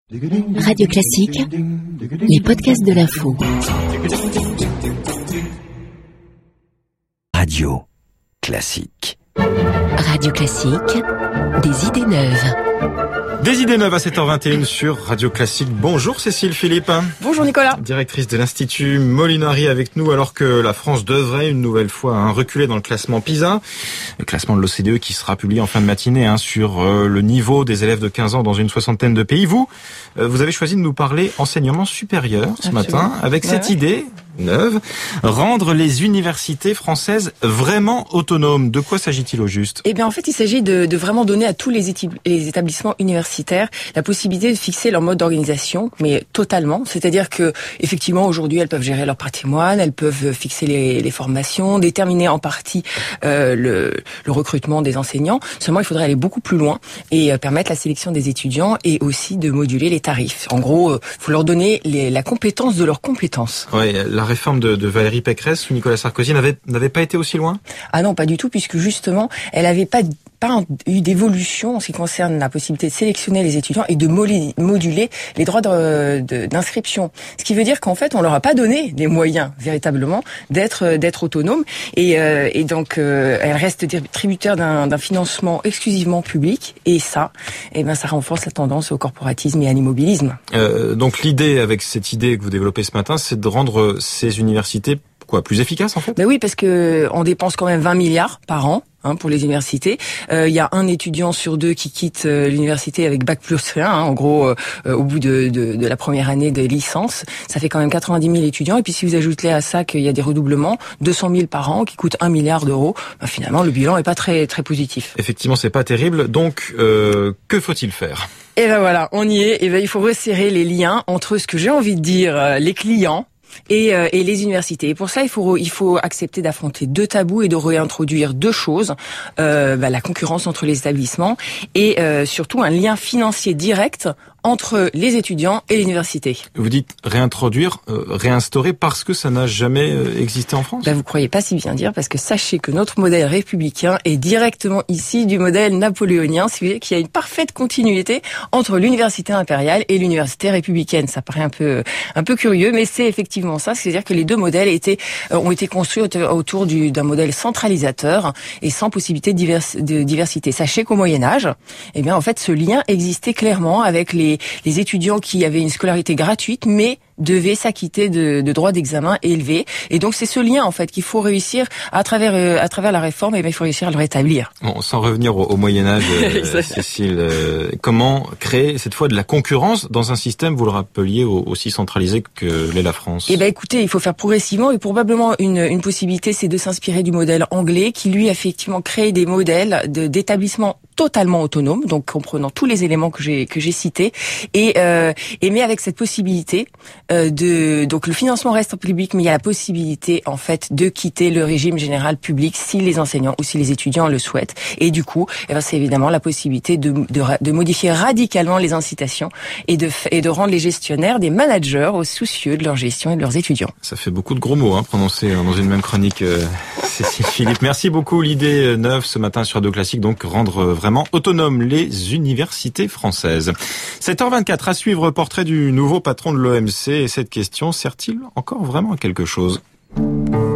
Radio Classique, les podcasts de l'info. Radio Classique. Radio Classique, des idées neuves. Des idées neuves à 7h21 sur Radio Classique. Bonjour Cécile Philippe. Bonjour Nicolas. Directrice de l'Institut Molinari avec nous, alors que la France devrait une nouvelle fois reculer dans le classement PISA. Le classement de l'OCDE qui sera publié en fin de matinée sur le niveau des élèves de 15 ans dans une soixantaine de pays. Vous avez choisi de nous parler enseignement supérieur ce matin avec cette idée neuve, rendre les universités françaises vraiment autonomes. De quoi s'agit-il au juste ? Eh bien, en fait, il s'agit de vraiment donner à tous les établissements universitaires la possibilité de fixer leur mode d'organisation, mais totalement. C'est-à-dire que, effectivement, aujourd'hui, elles peuvent gérer leur patrimoine, elles peuvent fixer les formations, déterminer en partie le recrutement des enseignants. Seulement, il faudrait aller beaucoup plus loin et permettre la sélection des étudiants et aussi de moduler les tarifs. En gros, il faut leur donner la compétence de leurs compétences. Oui, la réforme de Valérie Pécresse sous Nicolas Sarkozy n'avait pas été aussi loin ? Ah non, pas du tout, puisque justement, elle n'avait pas eu d'évolution en ce qui concerne la possibilité de sélectionner les étudiants et de moduler les droits d'inscription. Ce qui veut dire qu'en fait, on leur a pas donné les moyens véritablement d'être autonomes et donc elle reste tributaire d'un financement exclusivement public et ça renforce la tendance au corporatisme et à l'immobilisme. Donc l'idée avec cette idée que vous développez ce matin, c'est de rendre ces universités plus efficaces en fait ? Ben oui, parce que on dépense quand même 20 milliards par an. Pour les universités. Il y a un étudiant sur deux qui quitte l'université avec bac plus rien. En gros, au bout de la première année de licence, ça fait quand même 90 000 étudiants. Et puis si vous ajoutez à ça qu'il y a des redoublements, 200 000 par an qui coûtent 1 milliard d'euros, finalement le bilan est pas très très positif. Effectivement, c'est pas terrible. Donc, que faut-il faire ? Et ben voilà, on y est. Et ben il faut resserrer les liens entre ce que j'ai envie de dire les clients et les universités. Et pour ça, il faut accepter d'affronter deux tabous et de réintroduire deux choses, la concurrence entre les établissements et surtout un lien financier direct entre les étudiants et l'université. Vous dites réintroduire, réinstaurer parce que ça n'a jamais existé en France ? Vous croyez pas si bien dire, parce que sachez que notre modèle républicain est directement issu du modèle napoléonien, si vous voulez, qu'il y a une parfaite continuité entre l'université impériale et l'université républicaine. Ça paraît un peu curieux, mais c'est effectivement ça. C'est-à-dire que les deux modèles ont été construits autour d'un modèle centralisateur et sans possibilité de diversité. Sachez qu'au Moyen-Âge, en fait, ce lien existait clairement avec les étudiants qui avaient une scolarité gratuite, mais devaient s'acquitter de droits d'examen élevés. Et donc, c'est ce lien, en fait, qu'il faut réussir à travers la réforme, il faut réussir à le rétablir. Bon, sans revenir au Moyen-Âge, Cécile, comment créer, cette fois, de la concurrence dans un système, vous le rappeliez, aussi centralisé que l'est la France ? Écoutez, il faut faire progressivement et probablement une possibilité, c'est de s'inspirer du modèle anglais qui, lui, a effectivement créé des modèles d'établissements totalement autonomes, donc comprenant tous les éléments que j'ai cités, mais avec cette possibilité donc le financement reste en public, mais il y a la possibilité en fait de quitter le régime général public si les enseignants ou si les étudiants le souhaitent. Et du coup, c'est évidemment la possibilité de modifier radicalement les incitations et de rendre les gestionnaires des managers soucieux de leur gestion et de leurs étudiants. Ça fait beaucoup de gros mots prononcés dans une même chronique. Cécile Philippe, merci beaucoup. L'idée neuve ce matin sur Radio Classique, donc rendre vraiment autonomes les universités françaises. 7h24 à suivre, portrait du nouveau patron de l'OMC. Et cette question sert-il encore vraiment à quelque chose ?